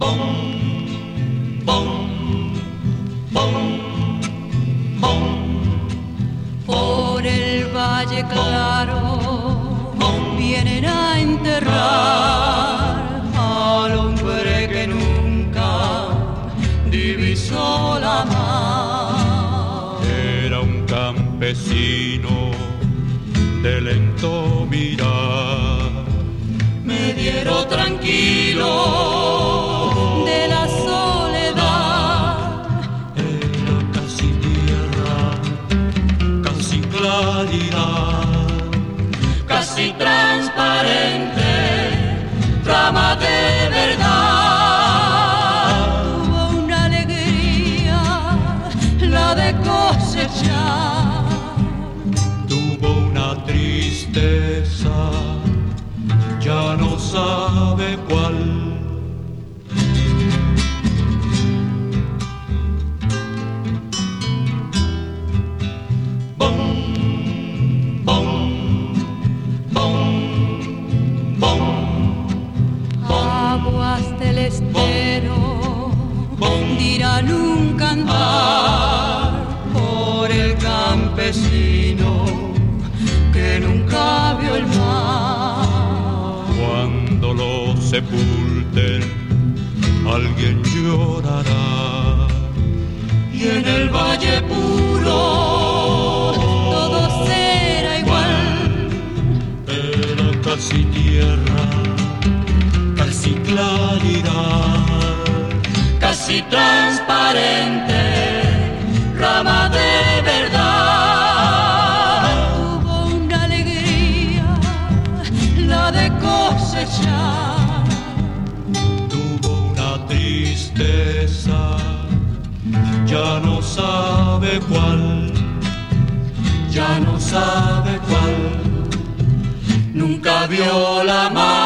Por el valle claro vienen a enterrar al hombre que nunca divisó la mar. Era un campesino de lento mirar, mediero tranquilo de la soledad. Era casi tierra, casi claridad, casi transparente, rama de verdad. Tuvo una alegría, la de cosechar. Tuvo una tristeza, ya no sabe cuál. Bom, bom, bom, bom. Aguas del estero dirán un cantar por el campesino que nunca vio el mar. Cuando lo sepulten, alguien llorará. Y en el valle puro todo será igual. Era casi tierra, casi claridad, casi transparente, rama de verdad. Tuvo una alegría, la de cosechar. tuvo una tristeza, ya no sabe cuál, Ya no sabe cuál, nunca vio la mar.